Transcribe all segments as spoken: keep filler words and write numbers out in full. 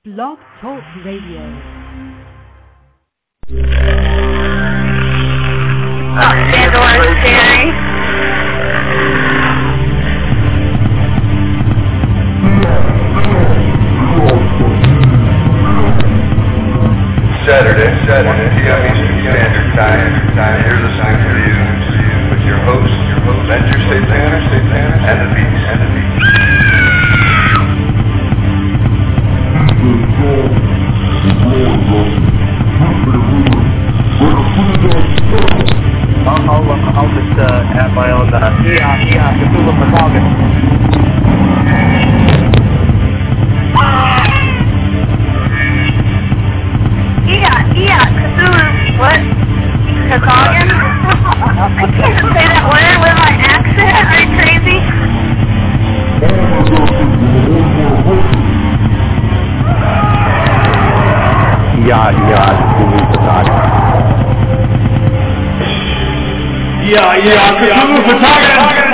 Blog Talk Radio. Oh, Sandor, scary. Saturday, Saturday, p m Eastern Standard Time. Time. You're listening to you, to you with your host, your host, Avenger Satanus, Satanus, and the Beast, and the Beast. I'll, I'll, I'll just uh, have my own uh, Eon, Eon Cthulhu Photography. Eon, Eon Cthulhu, what? Chicagan? I can't say that word with my accent. Are you crazy? Eon, Eon Cthulhu Photography. Yeah, yeah, Cthulhu Photography.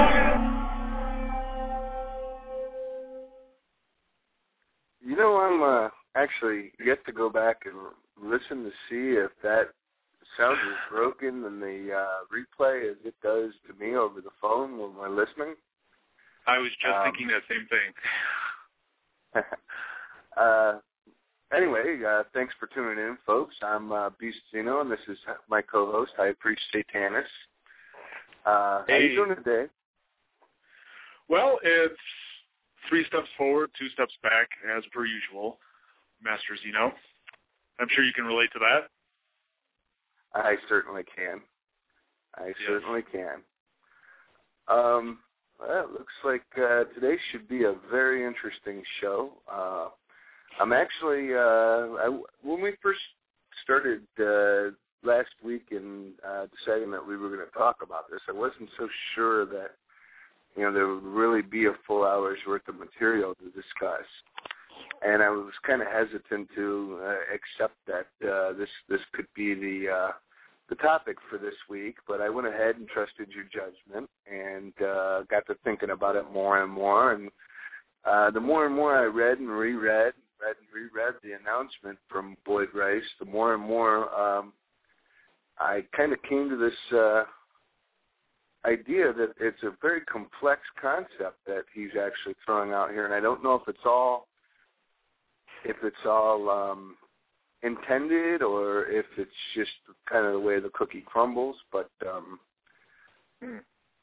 You know, I'm uh, actually yet to go back and listen to see if that sounds as broken in the uh, replay as it does to me over the phone when we're listening. I was just Um, thinking that same thing. uh, anyway, uh, thanks for tuning in, folks. I'm uh, Beast Zeno, and this is my co-host, High Priest Satanus. Uh, how Hey. you doing today? Well, it's three steps forward, two steps back, as per usual, Master Zeno. I'm sure you can relate to that. I certainly can. I Yes. certainly can. Um, well, it looks like uh, today should be a very interesting show. Uh, I'm actually, uh, I, when we first started uh, last week in uh, deciding that we were going to talk about this, I wasn't so sure that, you know, there would really be a full hour's worth of material to discuss. And I was kind of hesitant to uh, accept that uh, this this could be the uh, the topic for this week, but I went ahead and trusted your judgment and uh, got to thinking about it more and more. And uh, the more and more I read and reread, read and reread the announcement from Boyd Rice, the more and more um, I kind of came to this uh, idea that it's a very complex concept that he's actually throwing out here, and I don't know if it's all if it's all um, intended or if it's just kind of the way the cookie crumbles. But um, Hmm.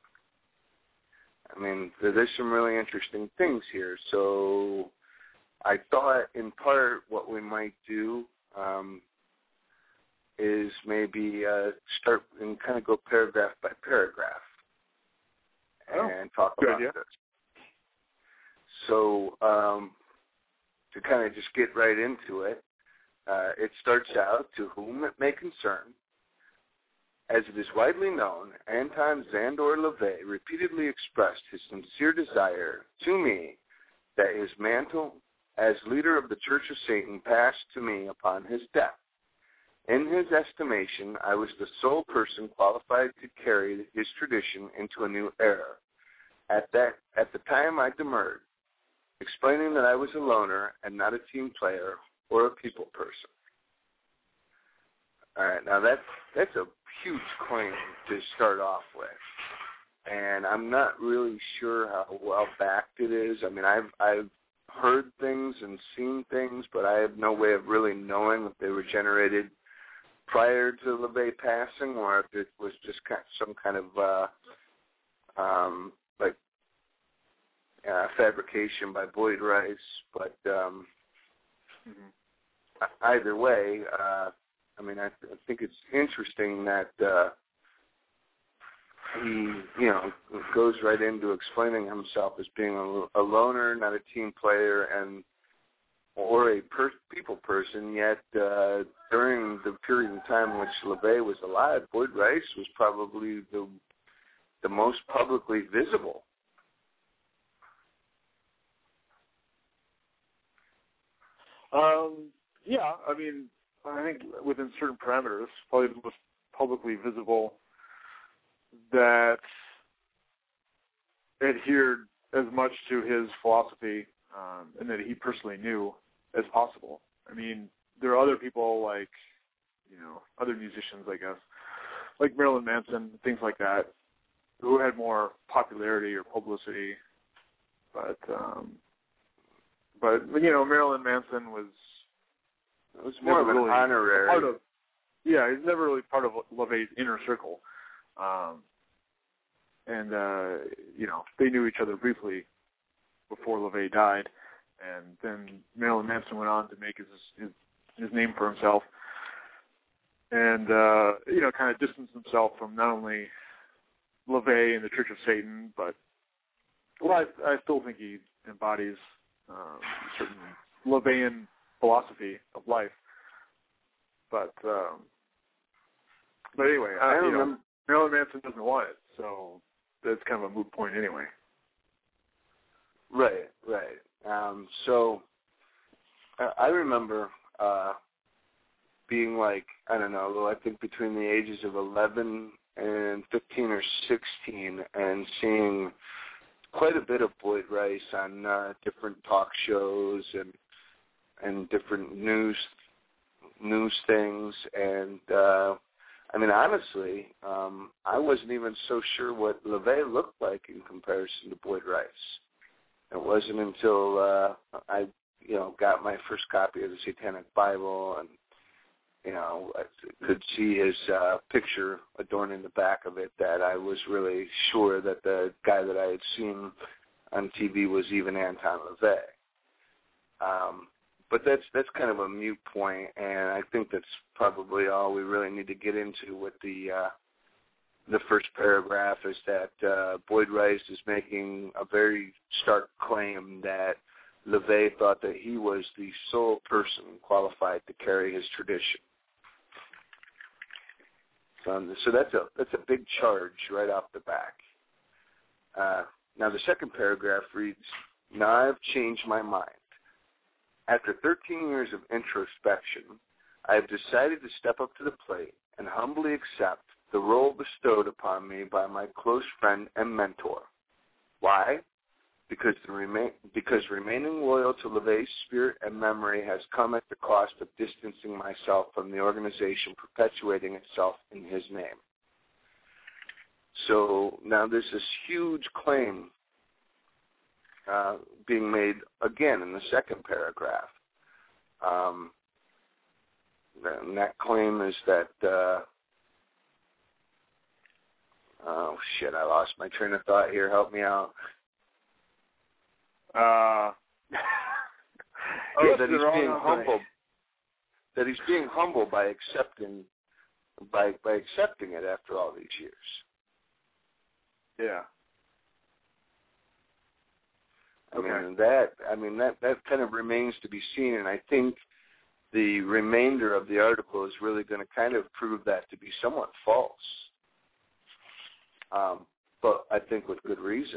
I mean, there- there's some really interesting things here. So I thought, in part, what we might do um, is maybe uh, start and kind of go paragraph by paragraph Oh, and talk good about idea. this. So um, to kind of just get right into it, uh, it starts out, to whom it may concern. As it is widely known, Anton Szandor LaVey repeatedly expressed his sincere desire to me that his mantle as leader of the Church of Satan passed to me upon his death. In his estimation, I was the sole person qualified to carry his tradition into a new era. At that, at the time, I demurred, explaining that I was a loner and not a team player or a people person. All right, now that's that's a huge claim to start off with, and I'm not really sure how well backed it is. I mean, I've I've heard things and seen things, but I have no way of really knowing if they were generated prior to LaVey passing, or if it was just kind of some kind of uh, um, like uh, fabrication by Boyd Rice. But um, Mhm. either way, uh, I mean, I, th- I think it's interesting that uh, he, you know, goes right into explaining himself as being a, a loner, not a team player, and or a per- people person. Yet uh, during the period of time in which LaVey was alive, Boyd Rice was probably the the most publicly visible. Um, yeah, I mean, I think within certain parameters, probably the most publicly visible that adhered as much to his philosophy um, and that he personally knew as possible. I mean, there are other people like, you know, other musicians, I guess, like Marilyn Manson, things like that, who had more popularity or publicity. But, um, but you know, Marilyn Manson was it was more of an really honorary. Part of, yeah, he's never really part of LaVey's inner circle. Um, and, uh, you know, they knew each other briefly before LaVey died. And then Marilyn Manson went on to make his his, his name for himself. And, uh, you know, kind of distanced himself from not only LaVey and the Church of Satan, but, well, I, I still think he embodies um, certain LaVeyan philosophy of life. But, um, but anyway, I you remember, know, Marilyn Manson doesn't want it, so that's kind of a moot point anyway. Right, right. Um, so I, I remember uh, being like, I don't know, I think between the ages of eleven and fifteen or sixteen, and seeing quite a bit of Boyd Rice on uh, different talk shows and and different news news things. And uh, I mean, honestly, um, I wasn't even so sure what LaVey looked like in comparison to Boyd Rice. It wasn't until uh, I, you know, got my first copy of the Satanic Bible and, you know, I could see his uh, picture adorning the back of it that I was really sure that the guy that I had seen on T V was even Anton LaVey. Um, but that's that's kind of a moot point, and I think that's probably all we really need to get into with the uh, the first paragraph is that uh, Boyd Rice is making a very stark claim that LaVey thought that he was the sole person qualified to carry his tradition. Um, so that's a that's a big charge right off the back. Uh, now the second paragraph reads, "Now I've changed my mind. After thirteen years of introspection, I have decided to step up to the plate and humbly accept the role bestowed upon me by my close friend and mentor. Why? Because the remain because remaining loyal to LaVey's spirit and memory has come at the cost of distancing myself from the organization perpetuating itself in his name." So now there's this huge claim uh, being made again in the second paragraph. Um, and that claim is that, uh, oh shit, I lost my train of thought here. Help me out. Uh, oh, yes, that he's being all humble. That he's being humble by accepting, by by accepting it after all these years. Yeah. I Okay. mean that. I mean that. That kind of remains to be seen, and I think the remainder of the article is really going to kind of prove that to be somewhat false. Um, but I think with good reason.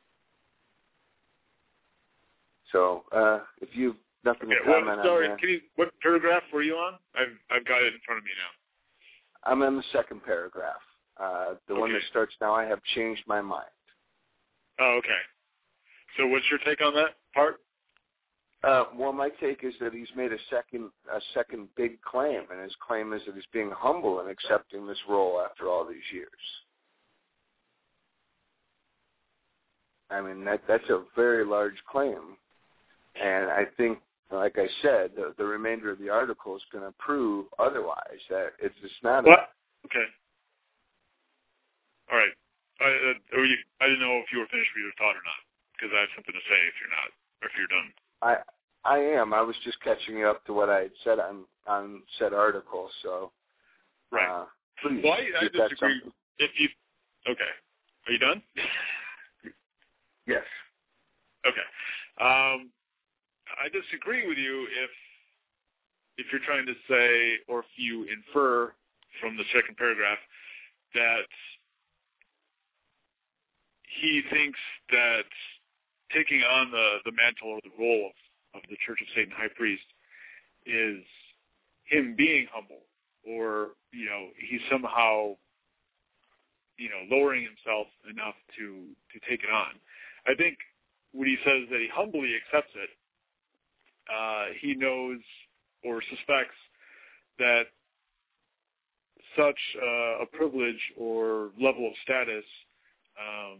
So, uh, if you've nothing Okay, to comment what, sorry, on that. can you, what paragraph were you on? I've I've got it in front of me now. I'm in the second paragraph. Uh, the Okay. one that starts, "Now I have changed my mind." Oh, okay. So what's your take on that part? Uh, well, my take is that he's made a second a second big claim, and his claim is that he's being humble and accepting this role after all these years. I mean, that that's a very large claim. And I think, like I said, the, the remainder of the article is going to prove otherwise, that it's just not What? A, okay. All right. I, uh, or you, I didn't know if you were finished with your thought or not, because I have something to say if you're not, or if you're done. I I am. I was just catching you up to what I had said on, on said article, so Right. uh, please. Well, I, I if that's disagree. something- If you, okay. Are you done? Yes. Okay. Um, I disagree with you if if you're trying to say, or if you infer from the second paragraph that he thinks that taking on the, the mantle or the role of, of the Church of Satan High Priest is him being humble, or, you know, he's somehow, you know, lowering himself enough to, to take it on. I think when he says that he humbly accepts it, uh, he knows or suspects that such uh, a privilege or level of status, um,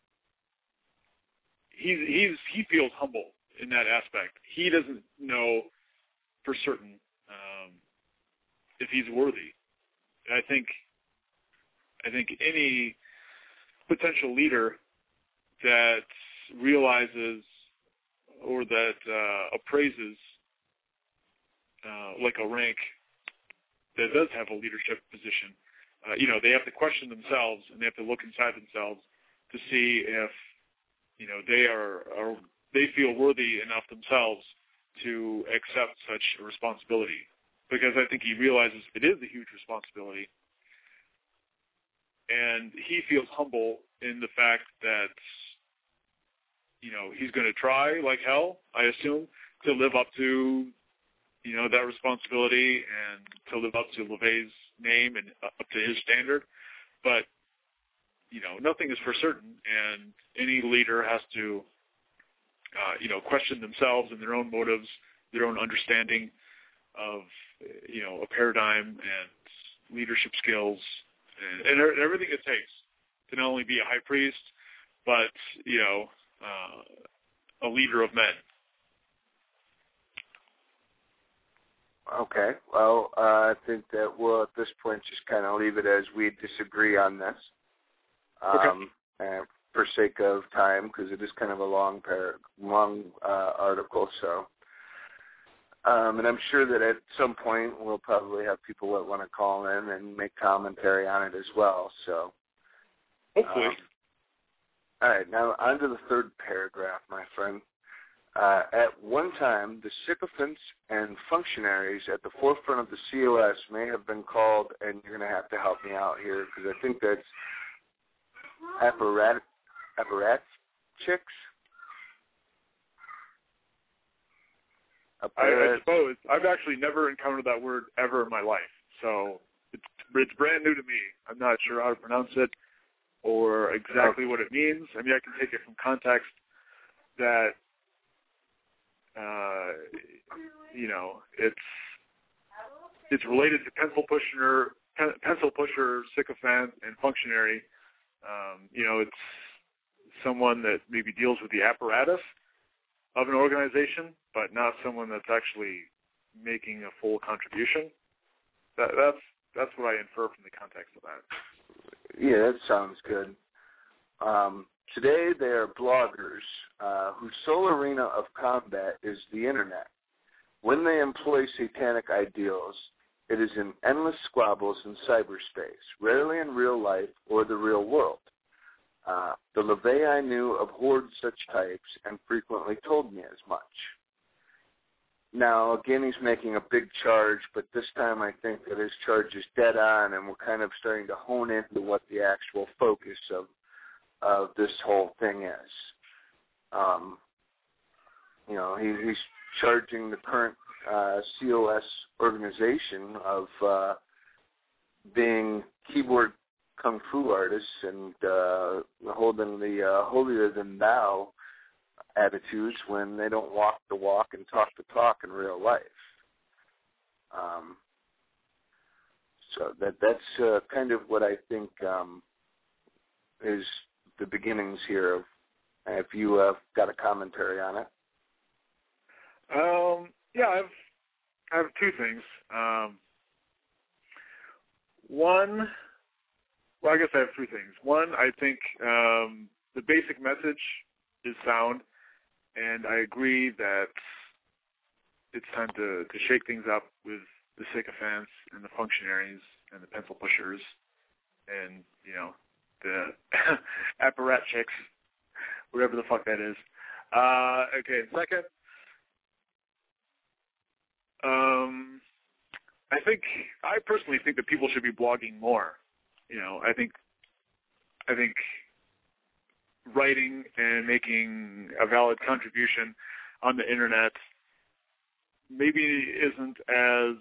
he's, he's, he feels humble in that aspect. He doesn't know for certain um, if he's worthy. I think I think any potential leader that realizes or that uh, appraises uh, like a rank that does have a leadership position, uh, you know, they have to question themselves and they have to look inside themselves to see if, you know, they are, are they feel worthy enough themselves to accept such a responsibility. Because I think he realizes it is a huge responsibility. And he feels humble in the fact that, you know, he's going to try like hell, I assume, to live up to, you know, that responsibility and to live up to LaVey's name and up to his standard. But, you know, nothing is for certain, and any leader has to, uh, you know, question themselves and their own motives, their own understanding of, you know, a paradigm and leadership skills and, and everything it takes to not only be a high priest, but, you know, uh, a leader of men. Okay. Well, uh, I think that we'll at this point just kind of leave it as we disagree on this. Um, okay. And for sake of time, because it is kind of a long, par- long uh, article, so. Um, and I'm sure that at some point we'll probably have people that want to call in and make commentary on it as well. So, hopefully. Um, all right, now on to the third paragraph, my friend. Uh, at one time, the sycophants and functionaries at the forefront of the C O S may have been called, and you're going to have to help me out here because I think that's apparat apparatchiks. I, I suppose. I've actually never encountered that word ever in my life, so it's, it's brand new to me. I'm not sure how to pronounce it or exactly what it means. I mean, I can take it from context that, uh, you know, it's it's related to pencil pusher, pencil pusher, sycophant, and functionary. Um, you know, it's someone that maybe deals with the apparatus of an organization, but not someone that's actually making a full contribution. That, that's that's what I infer from the context of that. Yeah, that sounds good. Um, today they are bloggers uh, whose sole arena of combat is the Internet. When they employ satanic ideals, it is in endless squabbles in cyberspace, rarely in real life or the real world. Uh, the LaVey I knew abhorred such types and frequently told me as much. Now, again, he's making a big charge, but this time I think that his charge is dead on, and we're kind of starting to hone into what the actual focus of of this whole thing is. Um, you know, he, he's charging the current uh, C O S organization of uh, being keyboard kung fu artists and uh, holding the uh, holier-than-thou attitudes when they don't walk the walk and talk the talk in real life. Um, so that that's uh, kind of what I think um, is the beginnings here. Of, if you uh, got a commentary on it. Um, yeah, I've I have two things. Um, one, well, I guess I have three things. One, I think um, the basic message is sound. And I agree that it's time to, to shake things up with the sycophants and the functionaries and the pencil pushers and, you know, the apparatchiks, whatever the fuck that is. Uh, okay, second, um, I think, I personally think that people should be blogging more. You know, I think, I think... writing and making a valid contribution on the internet maybe isn't as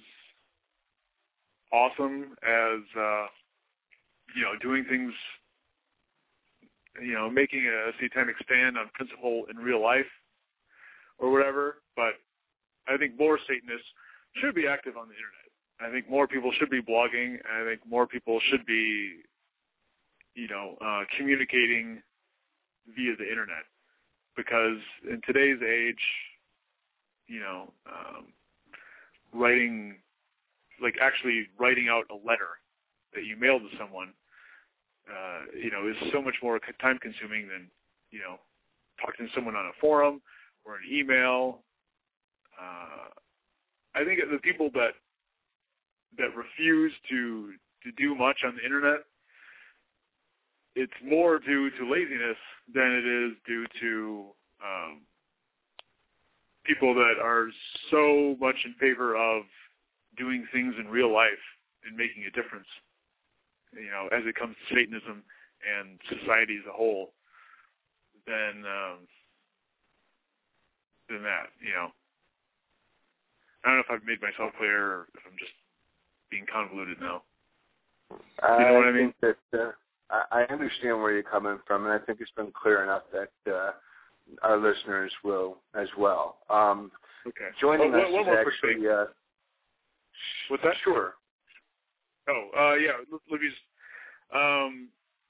awesome as, uh, you know, doing things, you know, making a satanic stand on principle in real life or whatever. But I think more Satanists should be active on the internet. I think more people should be blogging. I think more people should be, you know, uh, communicating via the internet. Because in today's age, you know, um, writing, like actually writing out a letter that you mail to someone, uh, you know, is so much more time-consuming than, you know, talking to someone on a forum or an email. Uh, I think the people that that refuse to to do much on the internet, it's more due to laziness than it is due to um, people that are so much in favor of doing things in real life and making a difference, you know, as it comes to Satanism and society as a whole, than um, than that, you know. I don't know if I've made myself clear or if I'm just being convoluted now. I you know what I mean? think that uh, I I understand where you're coming from, and I think it's been clear enough that uh, our listeners will as well. Um, okay. Joining oh, us one, one is more actually. quick thing. Uh, What's that? Sure. Oh, uh, yeah. Let, let me just. Um,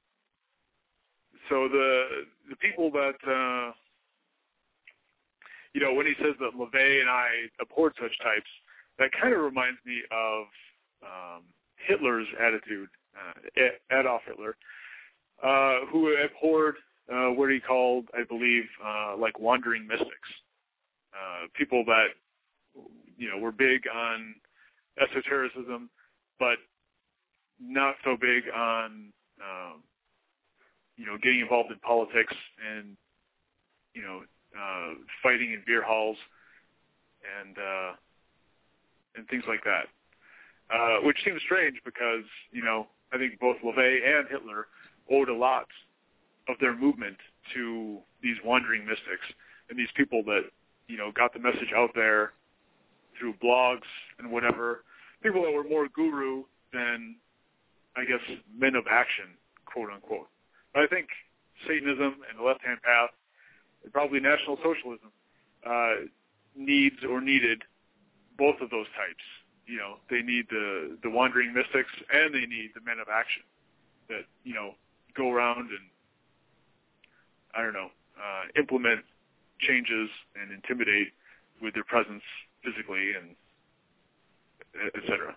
so the the people that. Uh, You know, when he says that LaVey and I abhorred such types, that kind of reminds me of um, Hitler's attitude, uh, Adolf Hitler, uh, who abhorred uh, what he called, I believe, uh, like wandering mystics, uh, people that, you know, were big on esotericism, but not so big on, um, you know, getting involved in politics and, you know, Uh, fighting in beer halls and uh, and things like that, uh, which seems strange because, you know, I think both LaVey and Hitler owed a lot of their movement to these wandering mystics and these people that, you know, got the message out there through blogs and whatever, people that were more guru than, I guess, men of action, quote unquote. But I think Satanism and the left-hand path, probably National Socialism, uh, needs or needed both of those types. You know, they need the, the wandering mystics and they need the men of action that, you know, go around and, I don't know, uh, implement changes and intimidate with their presence physically and et cetera.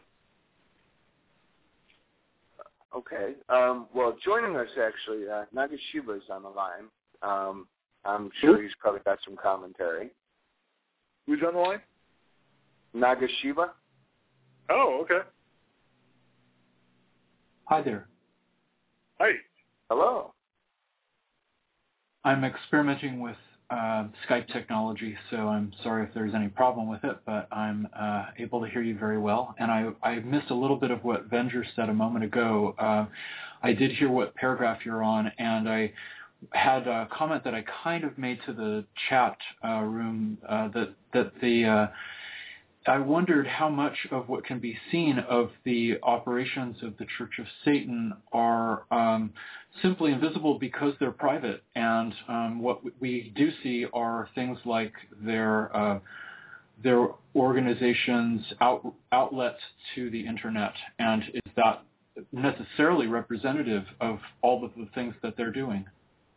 Okay. Um, well, joining us actually, uh, Nagashiba is on the line. Um, I'm sure he's probably got some commentary. Who's on the line? Nagashiba. Oh, okay. Hi there. Hi. Hello. I'm experimenting with uh, Skype technology, so I'm sorry if there's any problem with it, but I'm uh, able to hear you very well. And I, I missed a little bit of what Venger said a moment ago. Uh, I did hear what paragraph you're on, and I had a comment that I kind of made to the chat uh, room uh, that that the uh, I wondered how much of what can be seen of the operations of the Church of Satan are um, simply invisible because they're private, and um, what we do see are things like their uh, their organizations out, outlets to the internet, and is that necessarily representative of all of the things that they're doing?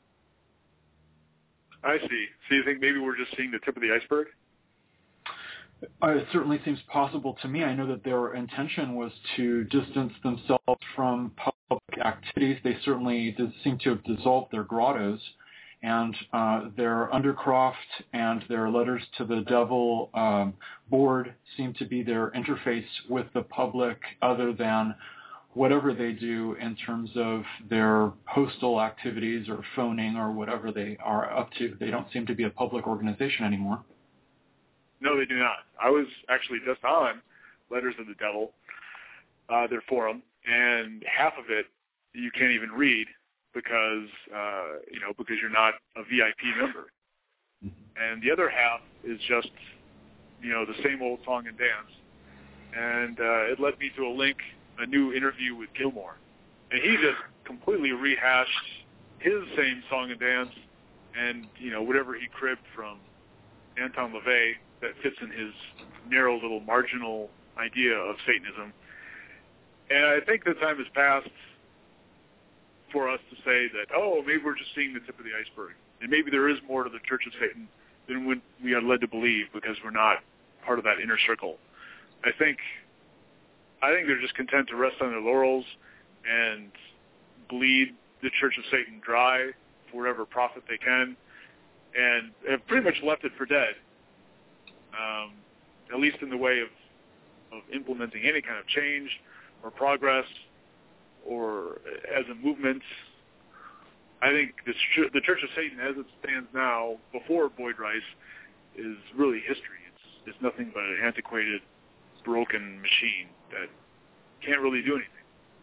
I see. So you think maybe we're just seeing the tip of the iceberg? Uh, it certainly seems possible to me. I know that their intention was to distance themselves from public activities. They certainly did seem to have dissolved their grottos, and uh, their Undercroft and their Letters to the Devil um, board seem to be their interface with the public, other than whatever they do in terms of their postal activities or phoning or whatever they are up to. They don't seem to be a public organization anymore. No, they do not. I was actually just on Letters of the Devil, uh, their forum, and half of it you can't even read because, uh, you know, because you're not a V I P member. And the other half is just, you know, the same old song and dance. And uh, it led me to a link, a new interview with Gilmore. And he just completely rehashed his same song and dance and, you know, whatever he cribbed from Anton LaVey that fits in his narrow little marginal idea of Satanism. And I think the time has passed for us to say that, oh, maybe we're just seeing the tip of the iceberg. And maybe there is more to the Church of Satan than we are led to believe because we're not part of that inner circle. I think I think they're just content to rest on their laurels and bleed the Church of Satan dry for whatever profit they can, and have pretty much left it for dead, um, at least in the way of, of implementing any kind of change or progress or as a movement. I think the, the Church of Satan, as it stands now, before Boyd Rice, is really history. It's, it's nothing but an antiquated, broken machine that can't really do anything.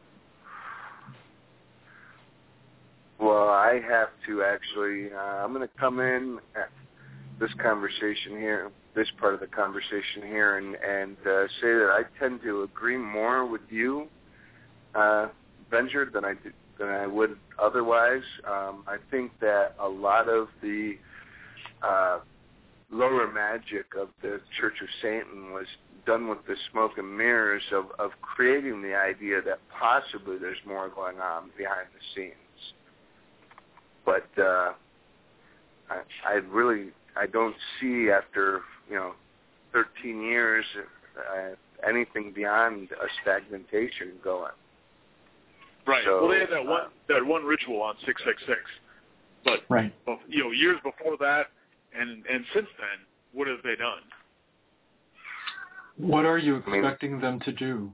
Well, I have to actually, uh, I'm going to come in at this conversation here, this part of the conversation here, and, and uh, say that I tend to agree more with you, uh, Venger, than I did, than I would otherwise. Um, I think that a lot of the uh, lower magic of the Church of Satan was done with the smoke and mirrors of, of creating the idea that possibly there's more going on behind the scenes. But uh, I, I really, I don't see after, you know, thirteen years uh, anything beyond a stagnation going. Right. So, well, they had that one uh, that one ritual on six six six, but right. you know, years before that, and and since then, what have they done? What are you expecting I mean, them to do?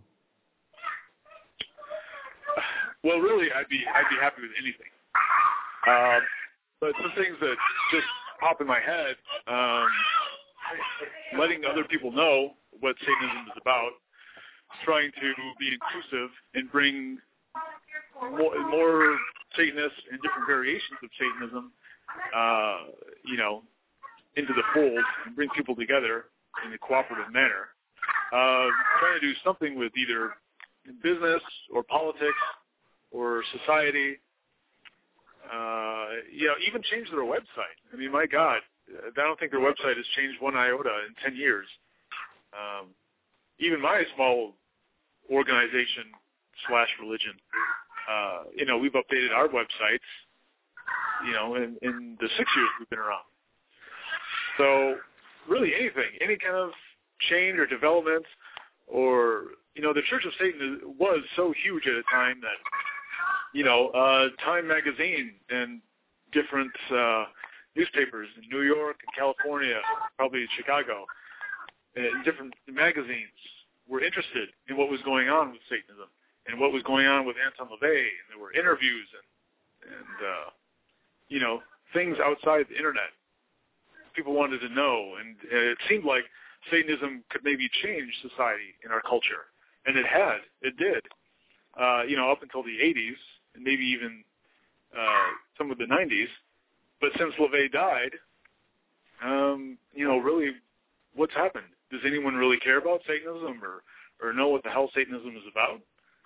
Well, really, I'd be I'd be happy with anything. Um, but some things that just pop in my head, um, letting other people know what Satanism is about, trying to be inclusive and bring more, more Satanists and different variations of Satanism, uh, you know, into the fold and bring people together in a cooperative manner. Uh, trying to do something with either business or politics or society. Uh, you know, even change their website. I mean, my God, I don't think their website has changed one iota in ten years. Um, even my small organization slash religion, uh, you know, we've updated our websites, you know, in, in the six years we've been around. So really anything, any kind of change or development or, you know, the Church of Satan was so huge at a time that, you know, uh, Time Magazine and different uh, newspapers in New York and California, probably Chicago, and different magazines were interested in what was going on with Satanism and what was going on with Anton LaVey. And there were interviews and, and uh, you know, things outside the Internet. People wanted to know, and it seemed like Satanism could maybe change society in our culture. And it had. It did. Uh, you know, up until the eighties, and maybe even uh, some of the nineties. But since LaVey died, um, you know, really, what's happened? Does anyone really care about Satanism or, or know what the hell Satanism is about?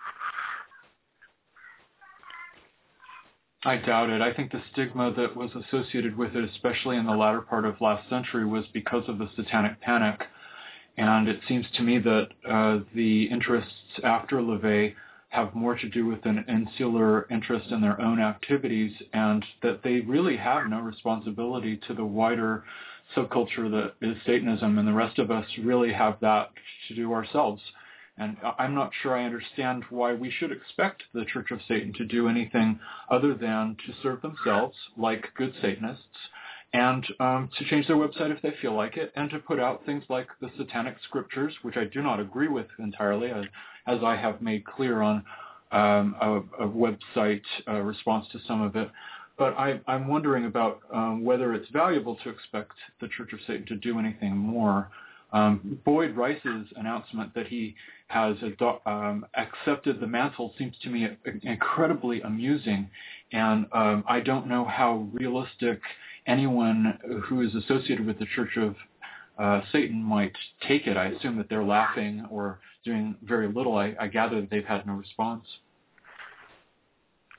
I doubt it. I think the stigma that was associated with it, especially in the latter part of last century, was because of the Satanic Panic. And it seems to me that uh, the interests after LaVey have more to do with an insular interest in their own activities, and that they really have no responsibility to the wider subculture that is Satanism, and the rest of us really have that to do ourselves. And I'm not sure I understand why we should expect the Church of Satan to do anything other than to serve themselves like good Satanists, and um, to change their website if they feel like it, and to put out things like the Satanic Scriptures, which I do not agree with entirely, as, as I have made clear on um, a, a website uh, response to some of it. But I, I'm wondering about um, whether it's valuable to expect the Church of Satan to do anything more. Um, Boyd Rice's announcement that he has ado- um, accepted the mantle seems to me incredibly amusing, and um, I don't know how realistic anyone who is associated with the Church of uh, Satan might take it. I assume that they're laughing or doing very little. I, I gather that they've had no response.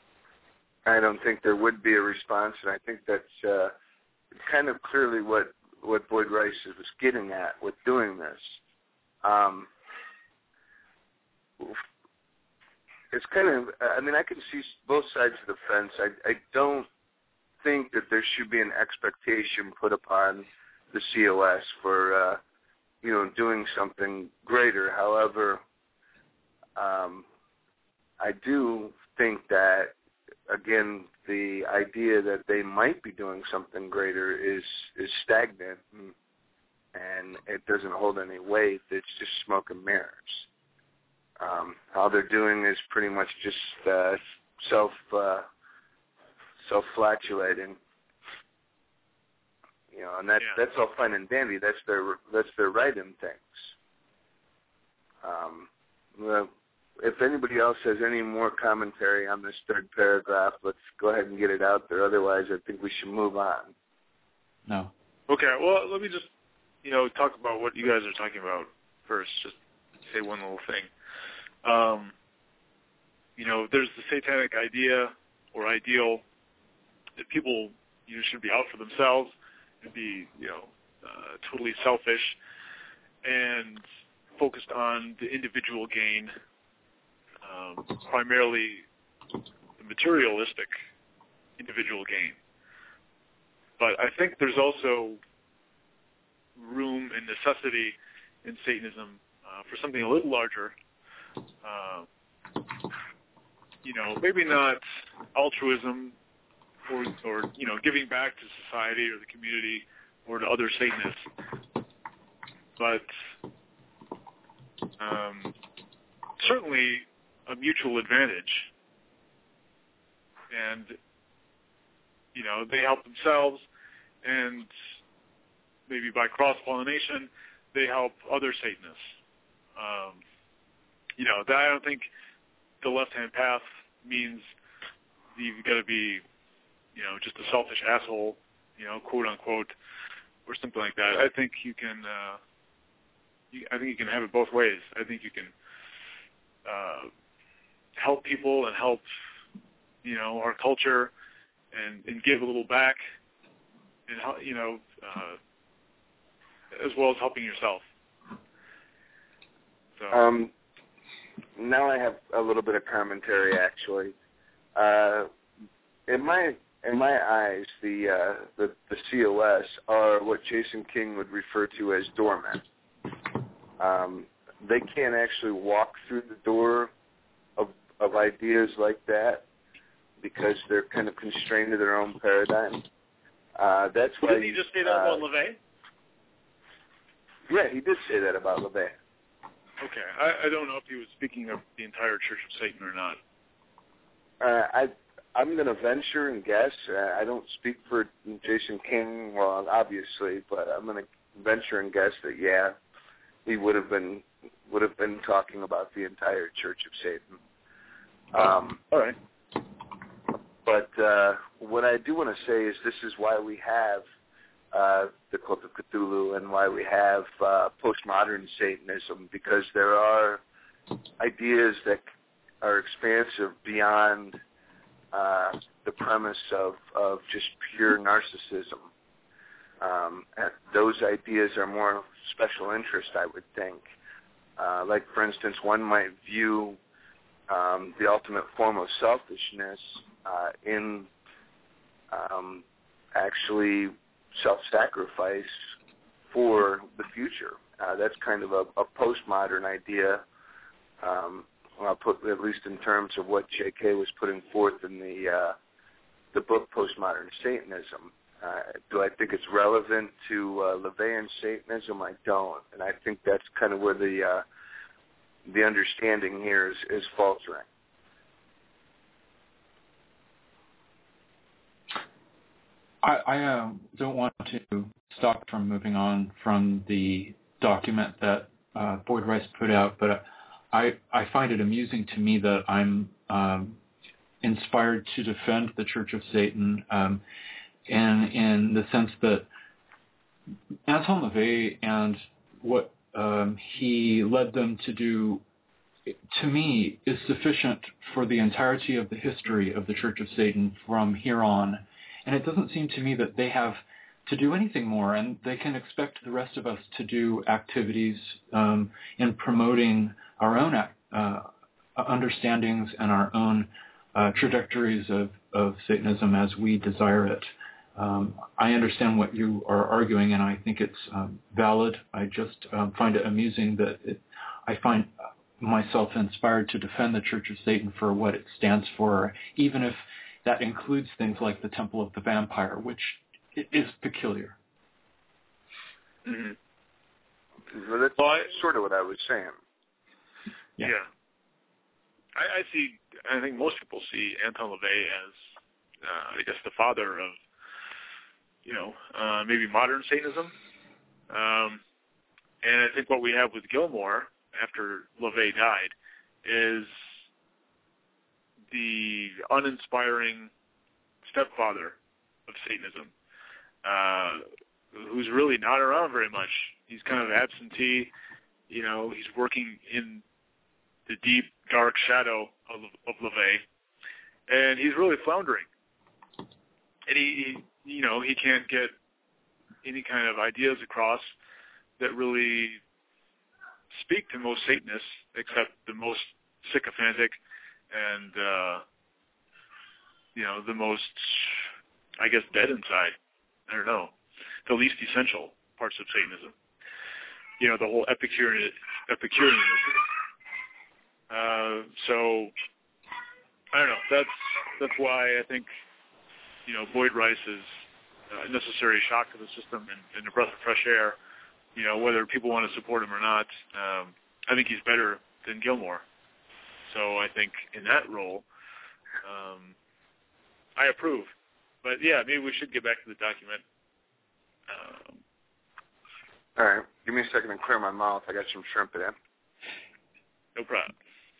I don't think there would be a response, and I think that's uh, kind of clearly what what Boyd Rice was getting at with doing this. Um, it's kind of, I mean, I can see both sides of the fence. I, I don't think that there should be an expectation put upon the C O S for, uh, you know, doing something greater. However, um, I do think that, again, the idea that they might be doing something greater is, is stagnant and, and it doesn't hold any weight. It's just smoke and mirrors. Um, all they're doing is pretty much just uh, self uh, self-flatulating, you know, and that yeah. that's all fine and dandy. That's their that's their right in things. Um, well, if anybody else has any more commentary on this third paragraph, let's go ahead and get it out there. Otherwise, I think we should move on. No. Okay. Well, let me just you know talk about what you guys are talking about first. Just say one little thing. Um, you know, there's the satanic idea or ideal that people you know, should be out for themselves and be, you know, uh, totally selfish and focused on the individual gain, um, primarily the materialistic individual gain. But I think there's also room and necessity in Satanism uh, for something a little larger. Uh, you know, maybe not altruism or, or, you know, giving back to society or the community or to other Satanists, but um, certainly a mutual advantage. And, you know, they help themselves, and maybe by cross-pollination, they help other Satanists. Um, You know, that I don't think the left-hand path means you've got to be, you know, just a selfish asshole, you know, quote unquote, or something like that. I think you can, uh, you, I think you can have it both ways. I think you can uh, help people and help, you know, our culture, and, and give a little back, and you know, uh, as well as helping yourself. So. Um. Now I have a little bit of commentary, actually. Uh, in my in my eyes, the, uh, the the C O S are what Jason King would refer to as doormen. Um, they can't actually walk through the door of of ideas like that because they're kind of constrained to their own paradigm. Uh, that's why. Didn't he just say that uh, about LaVey? Yeah, he did say that about LaVey. Okay, I, I don't know if he was speaking of the entire Church of Satan or not. Uh, I, I'm going to venture and guess. Uh, I don't speak for Jason King, well, obviously, but I'm going to venture and guess that yeah, he would have been would have been talking about the entire Church of Satan. Um, All right. But uh, what I do want to say is this is why we have uh, the Cult of Cthulhu and why we have uh, postmodern Satanism, because there are ideas that are expansive beyond uh, the premise of, of just pure narcissism. Um, and those ideas are more special interest, I would think. Uh, like, for instance, one might view um, the ultimate form of selfishness uh, in um, actually self-sacrifice for the future. Uh, that's kind of a, a postmodern idea, um, I'll put, at least in terms of what J K was putting forth in the uh, the book Postmodern Satanism. Uh, do I think it's relevant to uh, LaVeyan Satanism? I don't, and I think that's kind of where the uh, the understanding here is, is faltering. I, I uh, don't want to stop from moving on from the document that uh, Boyd Rice put out, but I, I find it amusing to me that I'm um, inspired to defend the Church of Satan um, in, in the sense that Anton LaVey and what um, he led them to do, to me, is sufficient for the entirety of the history of the Church of Satan from here on. And it doesn't seem to me that they have to do anything more, and they can expect the rest of us to do activities um, in promoting our own uh, understandings and our own uh, trajectories of, of Satanism as we desire it. Um, I understand what you are arguing, and I think it's um, valid. I just um, find it amusing that it, I find myself inspired to defend the Church of Satan for what it stands for, even if that includes things like the Temple of the Vampire, which is peculiar. Mm-hmm. Well, that's well, I, sort of what I was saying. Yeah. yeah. I, I see, I think most people see Anton LaVey as, uh, I guess, the father of, you know, uh, maybe modern Satanism. Um, and I think what we have with Gilmore after LaVey died is the uninspiring stepfather of Satanism, uh, who's really not around very much. He's kind of absentee. You know, he's working in the deep, dark shadow of, of LaVey, and he's really floundering. And he, he, you know, he can't get any kind of ideas across that really speak to most Satanists, except the most sycophantic and, uh, you know, the most, I guess, dead inside. I don't know. The least essential parts of Satanism. You know, the whole Epicurean, Epicureanism. Uh, so, I don't know. That's that's why I think, you know, Boyd Rice is a necessary shock to the system and, and a breath of fresh air. You know, whether people want to support him or not, um, I think he's better than Gilmore. So I think in that role, um, I approve. But yeah, maybe we should get back to the document. Um, All right. Give me a second to clear my mouth. I got some shrimp in it. No problem.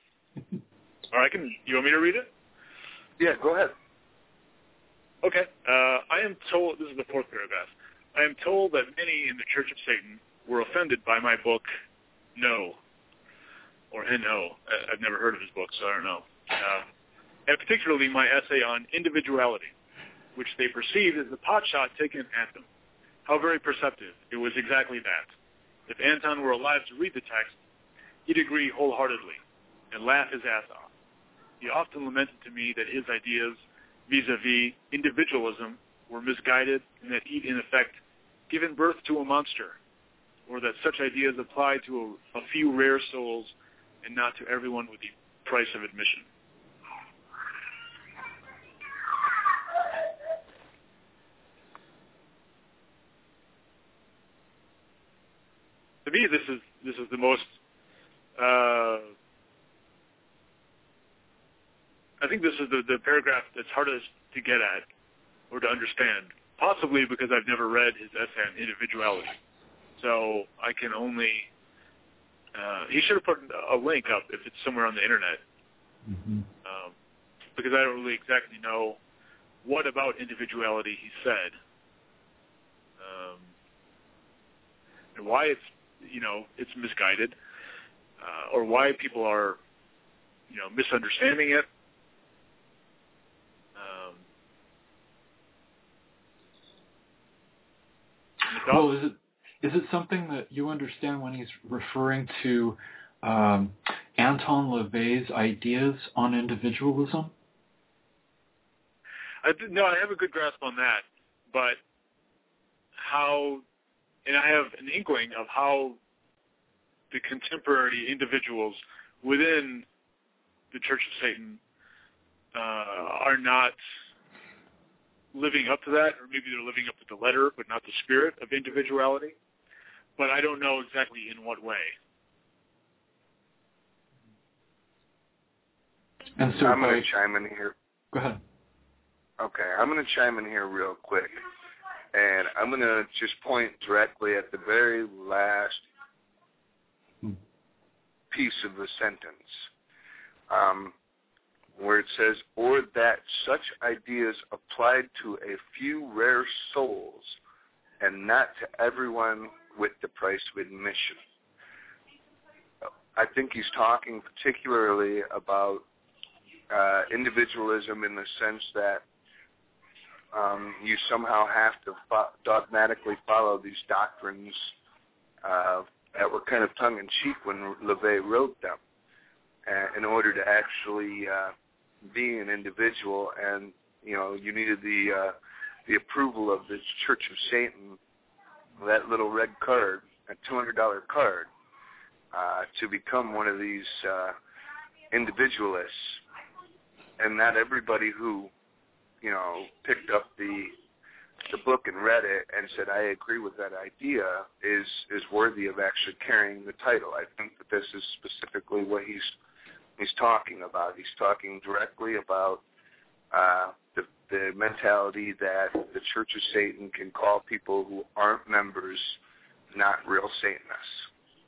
All right, can you want me to read it? Yeah, go ahead. Okay. Uh, I am told, this is the fourth paragraph, I am told that many in the Church of Satan were offended by my book, No, or N O. I've never heard of his book, so I don't know. Uh, and particularly my essay on individuality, which they perceived as the pot shot taken at them. How very perceptive. It was exactly that. If Anton were alive to read the text, he'd agree wholeheartedly and laugh his ass off. He often lamented to me that his ideas vis-a-vis individualism were misguided and that he'd, in effect, given birth to a monster, or that such ideas applied to a, a few rare souls and not to everyone with the price of admission. To me, this is this is the most. Uh, I think this is the, the paragraph that's hardest to get at or to understand, possibly because I've never read his essay on individuality. So I can only. Uh, he should have put a link up if it's somewhere on the internet, mm-hmm. um, because I don't really exactly know what about individuality he said, um, and why it's. You know, it's misguided, uh, or why people are, you know, misunderstanding it. Um, well, is it is it something that you understand when he's referring to um, Anton LaVey's ideas on individualism? I, no, I have a good grasp on that, but how... And I have an inkling of how the contemporary individuals within the Church of Satan uh, are not living up to that, or maybe they're living up to the letter, but not the spirit of individuality. But I don't know exactly in what way. And so I'm going to chime in here. Go ahead. Okay, I'm going to chime in here real quick. And I'm going to just point directly at the very last piece of the sentence, um, where it says, or that such ideas applied to a few rare souls and not to everyone with the price of admission. I think he's talking particularly about uh, individualism in the sense that um, you somehow have to fo- dogmatically follow these doctrines uh, that were kind of tongue-in-cheek when LaVey wrote them uh, in order to actually uh, be an individual. And, you know, you needed the uh, the approval of the Church of Satan, that little red card, a two hundred dollars card, uh, to become one of these uh, individualists. And not everybody who, you know, picked up the the book and read it and said, I agree with that idea, is is worthy of actually carrying the title. I think that this is specifically what he's he's talking about. He's talking directly about uh, the, the mentality that the Church of Satan can call people who aren't members not real Satanists.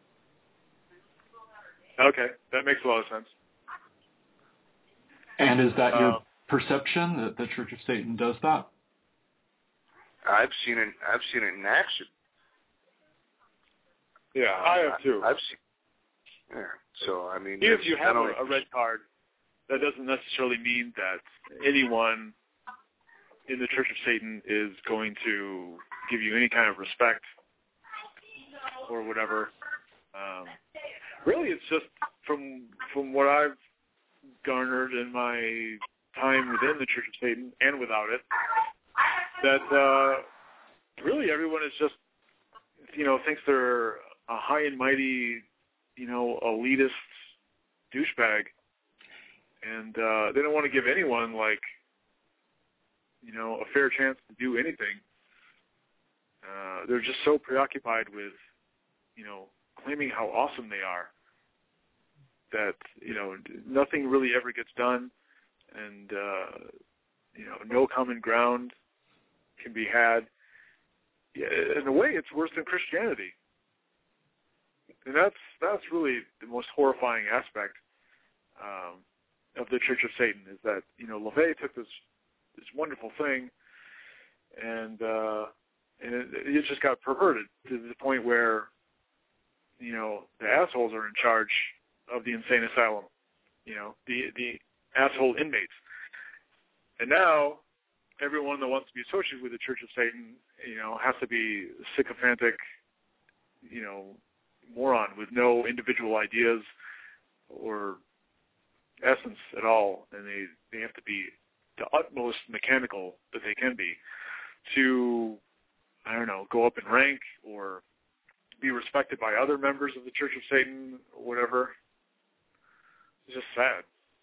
Okay, that makes a lot of sense. And is that your uh, perception that the Church of Satan does that? I've seen it. I've seen it in action. Yeah, I have too. I've seen. Yeah. So I mean, even if you have a, only, a red card, that doesn't necessarily mean that anyone in the Church of Satan is going to give you any kind of respect or whatever. Um, really, it's just from from what I've garnered in my time within the Church of Satan and without it, that uh, really everyone is just, you know, thinks they're a high and mighty, you know, elitist douchebag, and uh, they don't want to give anyone, like, you know, a fair chance to do anything. Uh, they're just so preoccupied with, you know, claiming how awesome they are that, you know, nothing really ever gets done, and, uh, you know, no common ground can be had. Yeah, in a way, it's worse than Christianity. And that's that's really the most horrifying aspect um, of the Church of Satan, is that, you know, LaVey took this this wonderful thing, and uh, and it, it just got perverted to the point where, you know, the assholes are in charge of the insane asylum, you know, the the asshole inmates. And now everyone that wants to be associated with the Church of Satan, you know, has to be sycophantic, you know, moron with no individual ideas or essence at all, and they, they have to be the utmost mechanical that they can be to, I don't know, go up in rank or be respected by other members of the Church of Satan or whatever. It's just sad.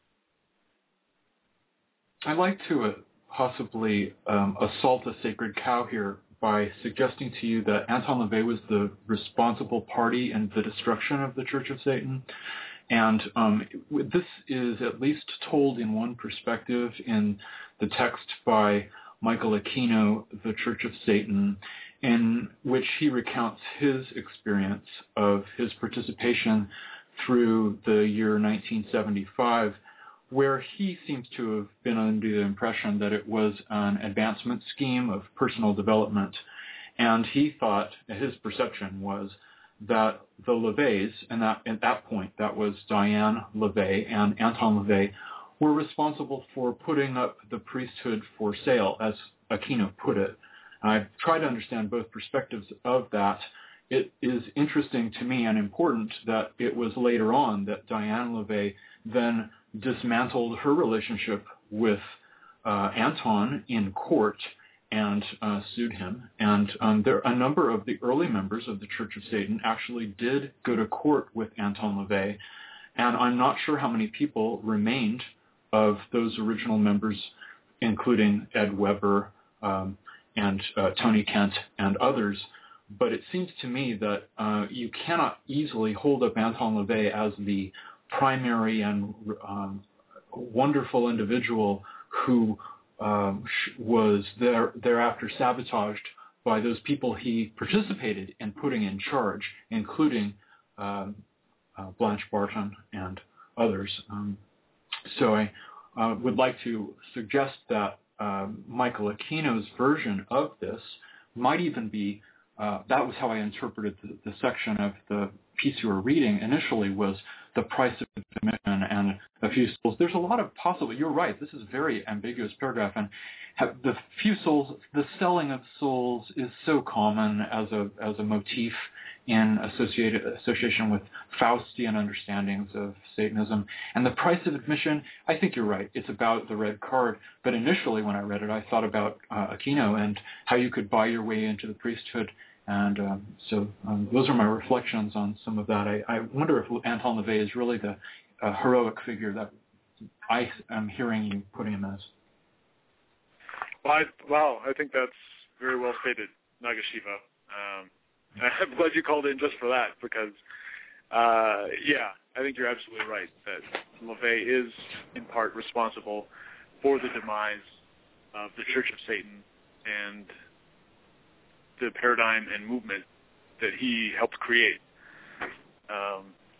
I'd like to uh, possibly um, assault a sacred cow here by suggesting to you that Anton LaVey was the responsible party in the destruction of the Church of Satan. And um, this is at least told in one perspective in the text by Michael Aquino, The Church of Satan, in which he recounts his experience of his participation through the year nineteen seventy-five, where he seems to have been under the impression that it was an advancement scheme of personal development. And he thought, his perception was, that the LaVeys, and that, at that point, that was Diane LaVey and Anton LaVey, were responsible for putting up the priesthood for sale, as Aquino put it. And I've tried to understand both perspectives of that. It is interesting to me and important that it was later on that Diane LaVey then dismantled her relationship with uh, Anton in court and uh, sued him. And um, there a number of the early members of the Church of Satan actually did go to court with Anton LaVey, and I'm not sure how many people remained of those original members, including Ed Weber um, and uh, Tony Kent and others. But it seems to me that uh, you cannot easily hold up Anton LaVey as the primary and um, wonderful individual who um, was there, thereafter sabotaged by those people he participated in putting in charge, including um, uh, Blanche Barton and others. Um, so I uh, would like to suggest that uh, Michael Aquino's version of this might even be Uh, that was how I interpreted the, the section of the piece you were reading initially, was the price of admission and a few souls. There's a lot of possible. You're right. This is a very ambiguous paragraph, and have the few souls, the selling of souls is so common as a as a motif in associated association with Faustian understandings of Satanism. And the price of admission, I think you're right. It's about the red card. But initially, when I read it, I thought about uh, Aquino and how you could buy your way into the priesthood. And um, so um, those are my reflections on some of that. I, I wonder if Anton LaVey is really the uh, heroic figure that I am hearing you putting him as. Well, I, wow, I think that's very well stated, Nagashiva. Um, I'm glad you called in just for that because, uh, yeah, I think you're absolutely right that LaVey is in part responsible for the demise of the Church of Satan and the paradigm and movement that he helped create. Um,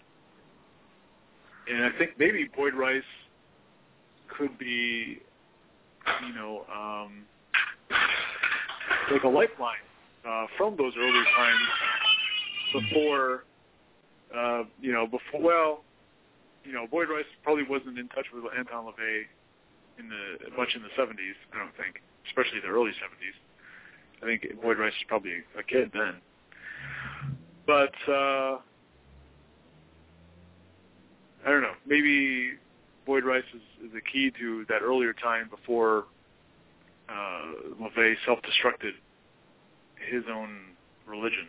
and I think maybe Boyd Rice could be, you know, um, like a lifeline uh, from those earlier times before, uh, you know, before, well, you know, Boyd Rice probably wasn't in touch with Anton LaVey in the, much in the seventies, I don't think, especially the early seventies. I think Boyd Rice was probably a kid then. But, uh, I don't know, maybe Boyd Rice is, is the key to that earlier time before uh, LaVey self-destructed his own religion.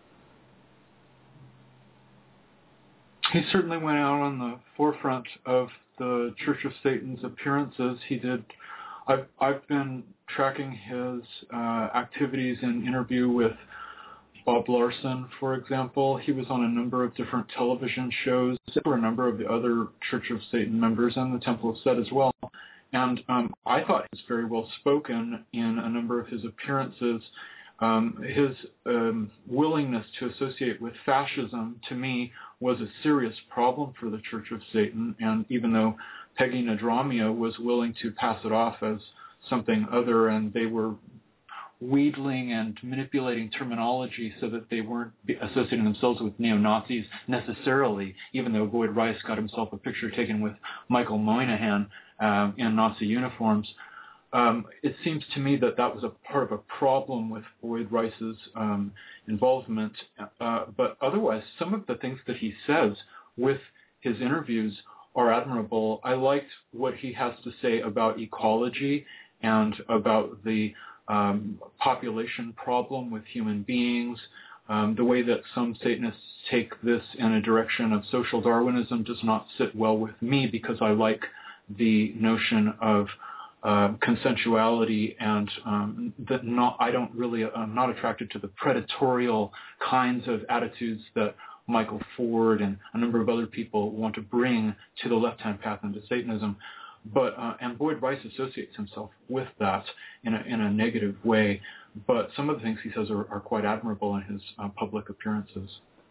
He certainly went out on the forefront of the Church of Satan's appearances. He did. I've I've been tracking his uh, activities in interview with Bob Larson, for example. He was on a number of different television shows. There were a number of the other Church of Satan members and the Temple of Set as well. And um, I thought he was very well spoken in a number of his appearances. Um, his um, willingness to associate with fascism, to me, was a serious problem for the Church of Satan. And even though Peggy Nadramia was willing to pass it off as something other, and they were wheedling and manipulating terminology so that they weren't associating themselves with neo-Nazis necessarily, even though Boyd Rice got himself a picture taken with Michael Moynihan uh, in Nazi uniforms. Um, it seems to me that that was a part of a problem with Boyd Rice's um, involvement. Uh, but otherwise, some of the things that he says with his interviews are admirable. I liked what he has to say about ecology and about the um, population problem with human beings. Um, the way that some Satanists take this in a direction of social Darwinism does not sit well with me because I like the notion of Uh, consensuality and um, that not I don't really I'm not attracted to the predatorial kinds of attitudes that Michael Ford and a number of other people want to bring to the left-hand path into Satanism. But uh, and Boyd Rice associates himself with that in a in a negative way. But some of the things he says are, are quite admirable in his uh, public appearances.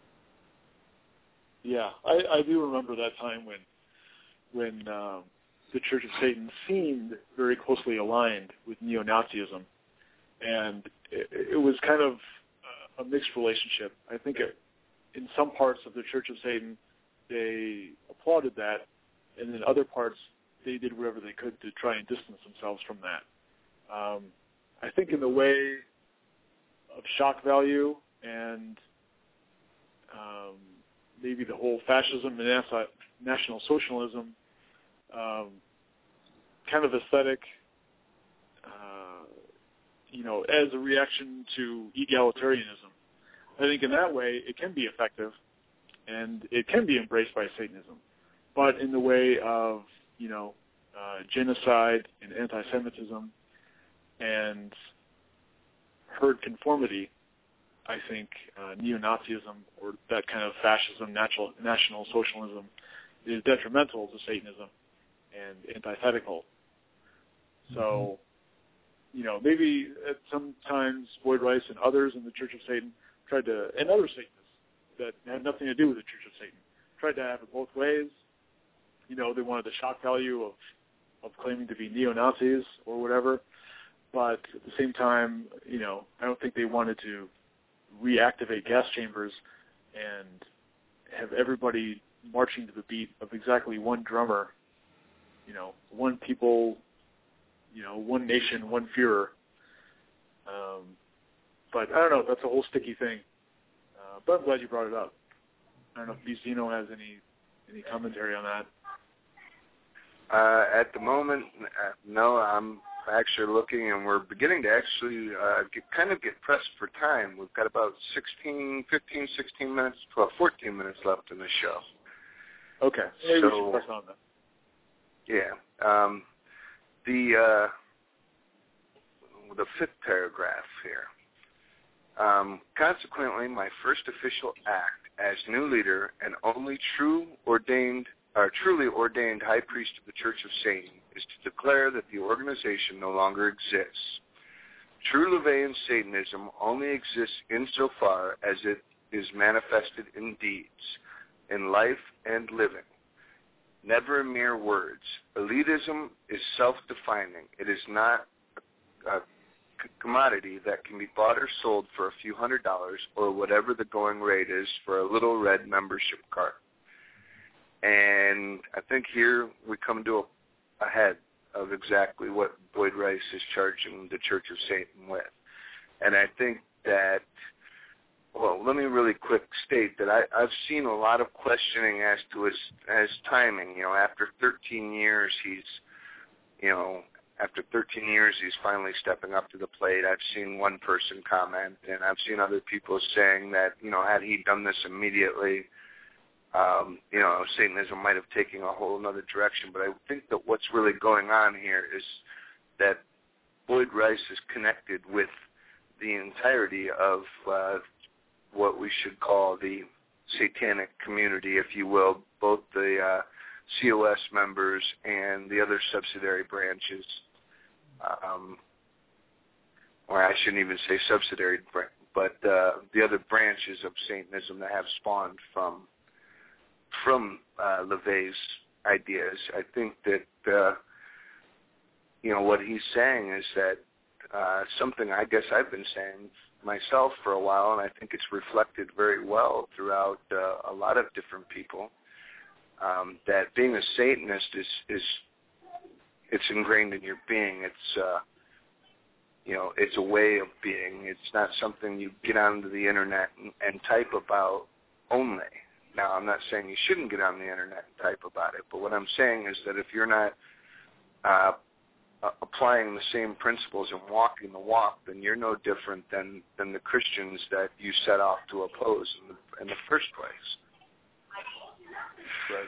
Yeah, I, I do remember that time when when. Um, the Church of Satan seemed very closely aligned with neo-Nazism, and it, it was kind of a mixed relationship. I think it, in some parts of the Church of Satan, they applauded that, and in other parts, they did whatever they could to try and distance themselves from that. Um, I think in the way of shock value and um, maybe the whole fascism and National Socialism Um, kind of aesthetic, uh, you know, as a reaction to egalitarianism. I think in that way it can be effective and it can be embraced by Satanism. But in the way of, you know, uh, genocide and anti-Semitism and herd conformity, I think uh, neo-Nazism or that kind of fascism, natural, National Socialism is detrimental to Satanism and antithetical. So, you know, maybe at sometimes Boyd Rice and others in the Church of Satan tried to, and other Satanists that had nothing to do with the Church of Satan, tried to have it both ways. You know, they wanted the shock value of, of claiming to be neo-Nazis or whatever, but at the same time, you know, I don't think they wanted to reactivate gas chambers and have everybody marching to the beat of exactly one drummer, you know, one people, you know, one nation, one Führer. Um, but I don't know, that's a whole sticky thing. Uh, but I'm glad you brought it up. I don't know if Zeno has any any commentary on that. Uh, at the moment, uh, no, I'm actually looking, and we're beginning to actually uh, get, kind of get pressed for time. We've got about sixteen, fifteen, sixteen minutes, well, fourteen minutes left in the show. Okay, maybe so, we should press on that. Yeah. Um, the, uh, the fifth paragraph here. Um, consequently, my first official act as new leader and only true ordained, or truly ordained high priest of the Church of Satan is to declare that the organization no longer exists. True LaVeyan Satanism only exists insofar as it is manifested in deeds, in life and living, never in mere words. Elitism is self-defining. It is not a commodity that can be bought or sold for a few hundred dollars or whatever the going rate is for a little red membership card. And I think here we come to a, a head of exactly what Boyd Rice is charging the Church of Satan with. And I think that, well, let me really quick state that I, I've seen a lot of questioning as to his, his timing. You know, after thirteen years, he's, you know, After thirteen years, he's finally stepping up to the plate. I've seen one person comment, and I've seen other people saying that, you know, had he done this immediately, um, you know, Satanism might have taken a whole other direction. But I think that what's really going on here is that Boyd Rice is connected with the entirety of uh, what we should call the satanic community, if you will, both the uh, C O S members and the other subsidiary branches, um, or I shouldn't even say subsidiary, but uh, the other branches of Satanism that have spawned from from uh, LaVey's ideas. I think that uh, you know what he's saying is that uh, something I guess I've been saying myself for a while, and I think it's reflected very well throughout uh, a lot of different people. Um, that being a Satanist is, is it's ingrained in your being. It's uh, you know, it's a way of being. It's not something you get onto the internet and, and type about only. Now, I'm not saying you shouldn't get on the internet and type about it, but what I'm saying is that if you're not uh, uh, applying the same principles and walking the walk, then you're no different than, than the Christians that you set off to oppose in the, in the first place. Right.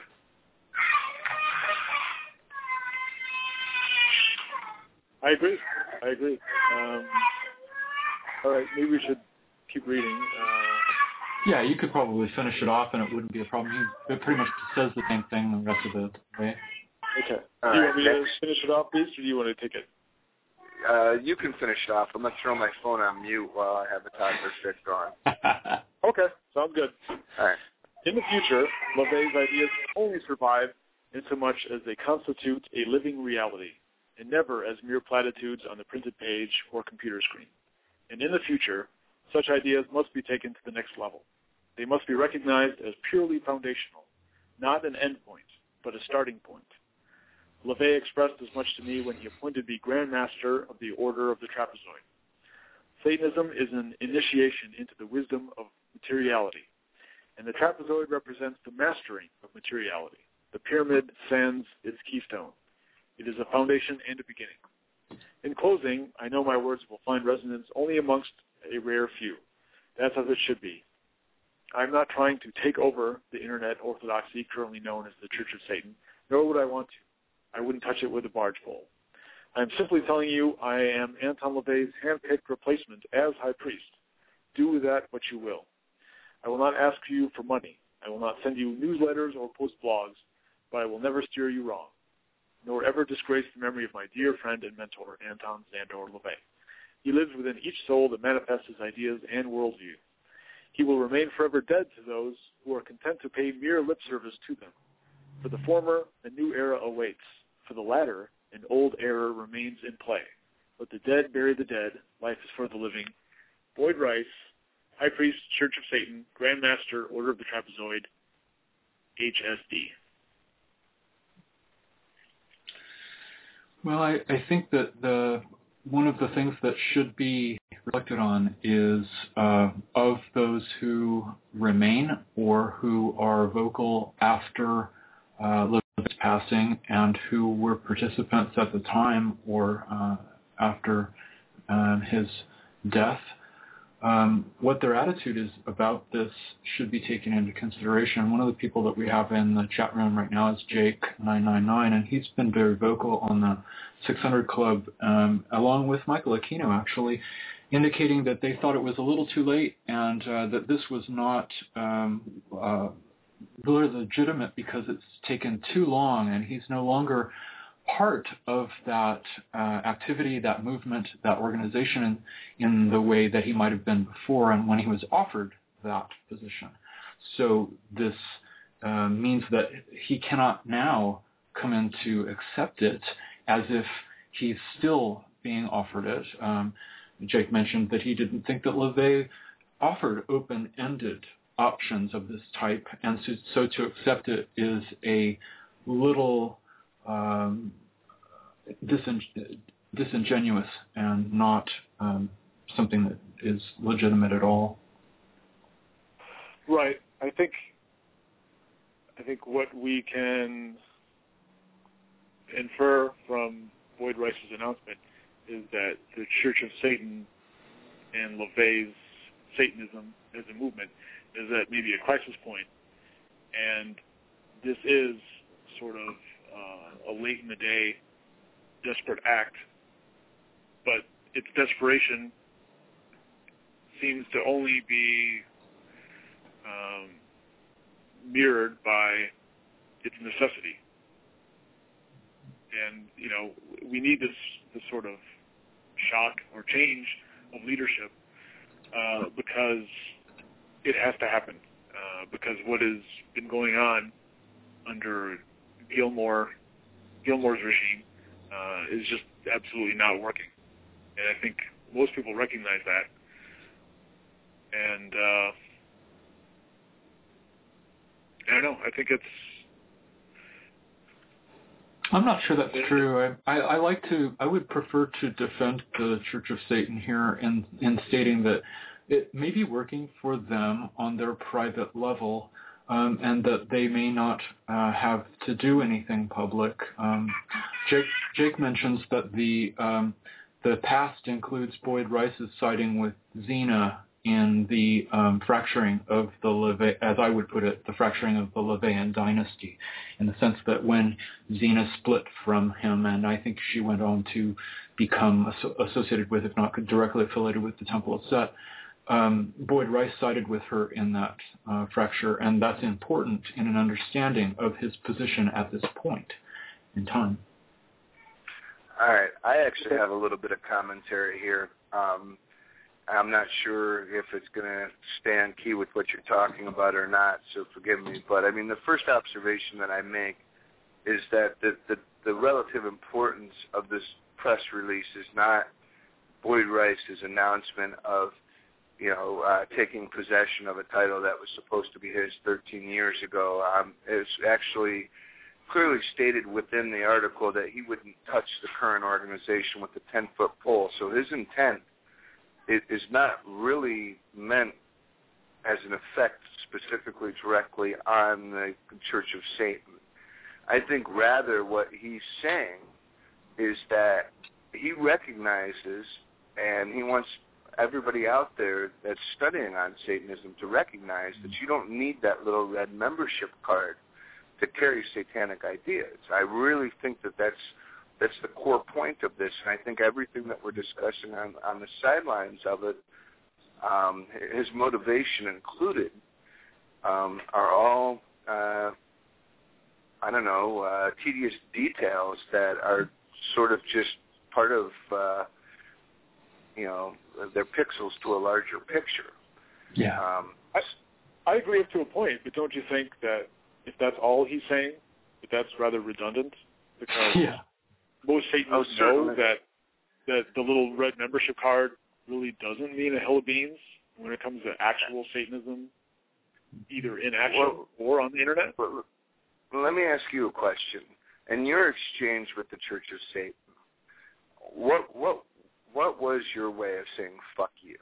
I agree. I agree. Um, all right, maybe we should keep reading. Uh, yeah, you could probably finish it off, and it wouldn't be a problem. He it pretty much says the same thing the rest of the way. Okay. All do you right, want me next. to finish it off, please, or do you want to take it? Uh, you can finish it off. I'm going to throw my phone on mute while I have a toddler fit going. Okay, sounds good. All right. In the future, LaVey's ideas only survive insomuch as they constitute a living reality, and never as mere platitudes on the printed page or computer screen. And in the future, such ideas must be taken to the next level. They must be recognized as purely foundational, not an end point, but a starting point. LaVey expressed as much to me when he appointed me Grand Master of the Order of the Trapezoid. Satanism is an initiation into the wisdom of materiality, and the trapezoid represents the mastering of materiality. The pyramid stands its keystone. It is a foundation and a beginning. In closing, I know my words will find resonance only amongst a rare few. That's as it should be. I'm not trying to take over the internet orthodoxy currently known as the Church of Satan, nor would I want to. I wouldn't touch it with a barge pole. I'm simply telling you I am Anton LaVey's hand-picked replacement as High Priest. Do with that what you will. I will not ask you for money. I will not send you newsletters or post blogs, but I will never steer you wrong, nor ever disgrace the memory of my dear friend and mentor, Anton Szandor LaVey. He lives within each soul that manifests his ideas and worldview. He will remain forever dead to those who are content to pay mere lip service to them. For the former, a new era awaits. For the latter, an old era remains in play. Let the dead bury the dead. Life is for the living. Boyd Rice, High Priest, Church of Satan, Grand Master, Order of the Trapezoid, H S D? Well, I, I think that the one of the things that should be reflected on is uh, of those who remain or who are vocal after uh, Levi's passing and who were participants at the time or uh, after um, his death. Um, what their attitude is about this should be taken into consideration. One of the people that we have in the chat room right now is Jake nine nine nine, and he's been very vocal on the six hundred Club, um, along with Michael Aquino, actually, indicating that they thought it was a little too late and uh, that this was not um, uh, really legitimate because it's taken too long, and he's no longer part of that uh, activity, that movement, that organization in, in the way that he might have been before and when he was offered that position. So this uh, means that he cannot now come in to accept it as if he's still being offered it. Um, Jake mentioned that he didn't think that LaVey offered open-ended options of this type, and so, so to accept it is a little Um, disin- disingenuous and not um, something that is legitimate at all. Right. I think. I think what we can infer from Boyd Rice's announcement is that the Church of Satan and LaVey's Satanism as a movement is at maybe a crisis point, and this is sort of Uh, a late-in-the-day desperate act, but its desperation seems to only be um, mirrored by its necessity. And, you know, we need this, this sort of shock or change of leadership uh, because it has to happen, uh, because what has been going on under Gilmore, Gilmore's regime uh, is just absolutely not working, and I think most people recognize that. And uh, I don't know. I think it's. I'm not sure that's true. I, I, I like to. I would prefer to defend the Church of Satan here in in stating that it may be working for them on their private level. Um, and that they may not uh, have to do anything public. Um, Jake, Jake mentions that the um, the past includes Boyd Rice's siding with Xena in the um, fracturing of the LaVey, as I would put it, the fracturing of the LaVeyan dynasty, in the sense that when Xena split from him, and I think she went on to become asso- associated with, if not directly affiliated with, the Temple of Set. Um, Boyd Rice sided with her in that uh, fracture, and that's important in an understanding of his position at this point in time. All right. I actually have a little bit of commentary here. Um, I'm not sure if it's going to stand key with what you're talking about or not, so forgive me. But, I mean, the first observation that I make is that the, the, the relative importance of this press release is not Boyd Rice's announcement of you know, uh, taking possession of a title that was supposed to be his thirteen years ago. Um, it's actually clearly stated within the article that he wouldn't touch the current organization with a ten-foot pole. So his intent is, is not really meant as an effect specifically directly on the Church of Satan. I think rather what he's saying is that he recognizes and he wants everybody out there that's studying on Satanism to recognize that you don't need that little red membership card to carry satanic ideas. I really think that that's that's the core point of this, and I think everything that we're discussing on, on the sidelines of it, um, his motivation included, um, are all, uh, I don't know, uh, tedious details that are sort of just part of, uh, you know, they're pixels to a larger picture. Yeah. Um, I, I agree up to a point, but don't you think that if that's all he's saying, that that's rather redundant? Because yeah. most Satanists oh, know that, that the little red membership card really doesn't mean a hill of beans when it comes to actual Satanism. either in action well, or on the internet. Well, let me ask you a question. In your exchange with the Church of Satan, what what what was your way of saying "fuck you"?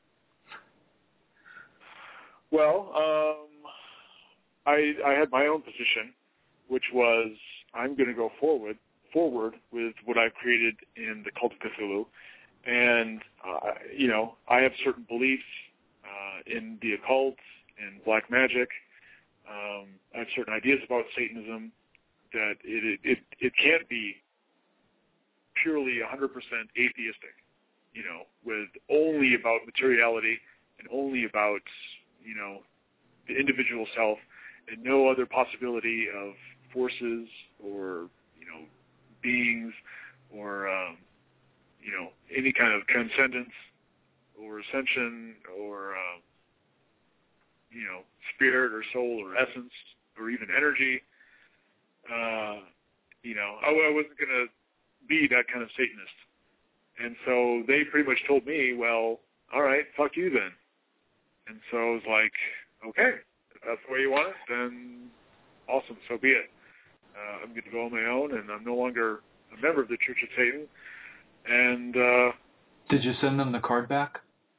Well, um, I I had my own position, which was I'm going to go forward forward with what I've created in the Cult of Cthulhu, and uh, you know I have certain beliefs uh, in the occult and black magic. Um, I have certain ideas about Satanism that it it it can't be purely one hundred percent atheistic, you know, with only about materiality and only about, you know, the individual self and no other possibility of forces or, you know, beings or, um, you know, any kind of transcendence or ascension or, uh, you know, spirit or soul or essence or even energy. Uh, you know, I, I wasn't going to be that kind of Satanist. And so they pretty much told me, well, all right, fuck you then. And so I was like, okay, if that's the way you want it, then awesome, so be it. Uh, I'm going to go on my own, and I'm no longer a member of the Church of Satan. And uh, did you send them the card back?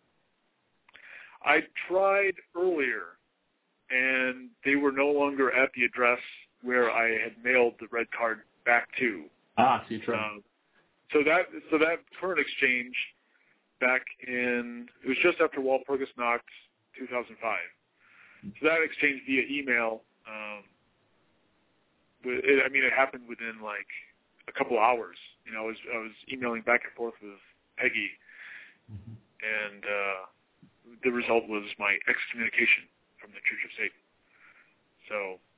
I tried earlier, and they were no longer at the address where I had mailed the red card back to. Ah, so you tried. Um, so that so that current exchange back in, it was just after Walpurgis Nacht, two thousand five. So that exchange via email, um, it, I mean, it happened within like a couple hours. You know, I was I was emailing back and forth with Peggy, mm-hmm. and uh, the result was my excommunication from the Church of Satan. So,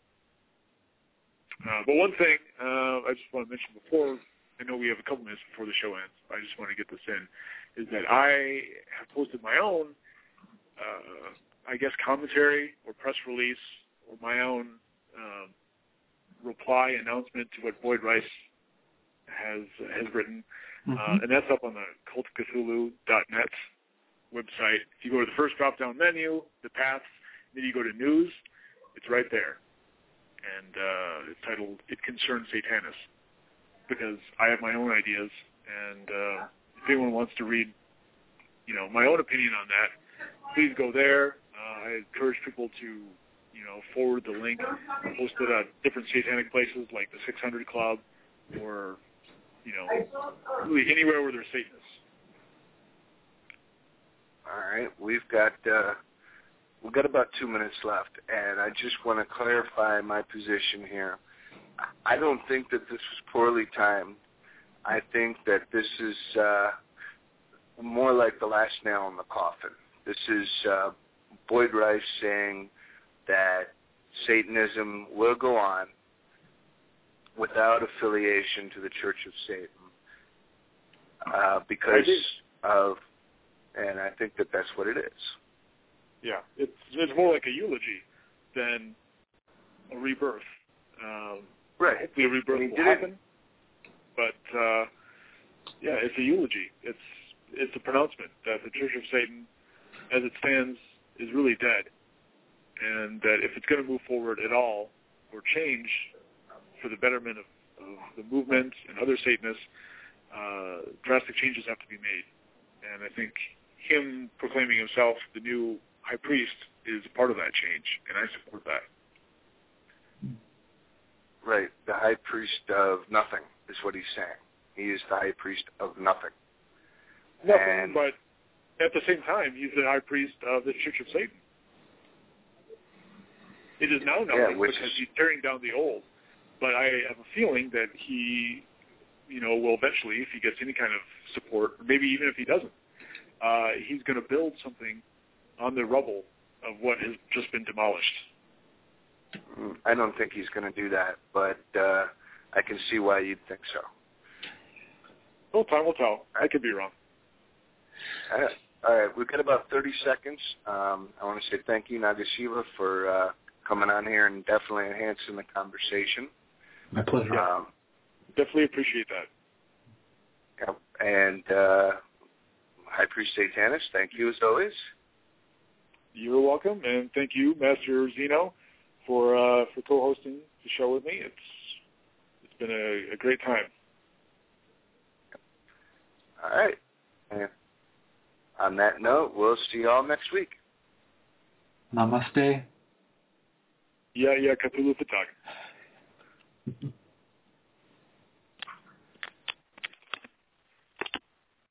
uh, but one thing uh, I just want to mention before, I know we have a couple minutes before the show ends, I just want to get this in, is that I have posted my own, uh, I guess, commentary or press release or my own um, reply announcement to what Boyd Rice has has written, mm-hmm. uh, and that's up on the cult of cthulhu dot net website. If you go to the first drop-down menu, the paths, then you go to news, it's right there. And uh, it's titled, It Concerns Satanists, because I have my own ideas, and uh, if anyone wants to read, you know, my own opinion on that, please go there. Uh, I encourage people to, you know, forward the link, post it at different satanic places like the six hundred Club or, you know, really anywhere where there's Satanists. All right, we've got uh, we've got about two minutes left, and I just want to clarify my position here. I don't think that this was poorly timed. I think that this is uh, more like the last nail in the coffin. This is uh, Boyd Rice saying that Satanism will go on without affiliation to the Church of Satan uh, because of, and I think that that's what it is. Yeah, it's it's more like a eulogy than a rebirth. Um, right. Hopefully a rebirth will happen, but uh, yeah, it's a eulogy. It's it's a pronouncement that the Church of Satan, as it stands, is really dead, and that if it's going to move forward at all or change for the betterment of, of the movement and other Satanists, uh, drastic changes have to be made. And I think him proclaiming himself the new high priest is a part of that change, and I support that. Right. The high priest of nothing is what he's saying. He is the high priest of nothing. Nothing, and, but at the same time, he's the high priest of the Church of Satan. It is now nothing yeah, which because is, he's tearing down the old. But I have a feeling that he, you know, will eventually, if he gets any kind of support, or maybe even if he doesn't, uh, he's going to build something on the rubble of what has just been demolished. I don't think he's going to do that, but uh, I can see why you'd think so. Well, time will tell. I could be wrong. All right, All right. We've got about thirty seconds. Um, I want to say thank you, Nagashiva, for uh, coming on here and definitely enhancing the conversation. My pleasure. Um, definitely appreciate that. Yeah, and uh, High Priest Satanist, thank you as always. You're welcome, and thank you, Master Zeno, for uh, for co-hosting the show with me. It's it's been a, a great time. All right. And on that note, we'll see you all next week. Namaste. Yeah, yeah, Cthulhu Fatag.